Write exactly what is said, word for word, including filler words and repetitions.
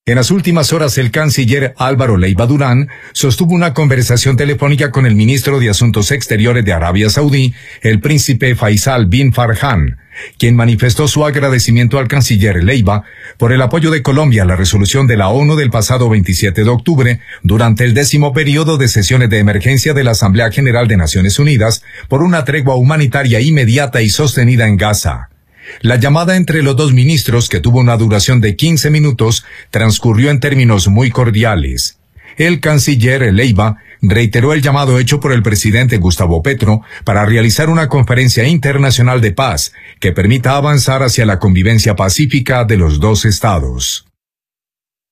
En las últimas horas, el canciller Álvaro Leiva Durán sostuvo una conversación telefónica con el ministro de Asuntos Exteriores de Arabia Saudí, el príncipe Faisal bin Farhan, quien manifestó su agradecimiento al canciller Leiva por el apoyo de Colombia a la resolución de la ONU del pasado veintisiete de octubre, durante el décimo periodo de sesiones de emergencia de la Asamblea General de Naciones Unidas, por una tregua humanitaria inmediata y sostenida en Gaza. La llamada entre los dos ministros, que tuvo una duración de quince minutos, transcurrió en términos muy cordiales. El canciller Leiva reiteró el llamado hecho por el presidente Gustavo Petro para realizar una conferencia internacional de paz que permita avanzar hacia la convivencia pacífica de los dos estados.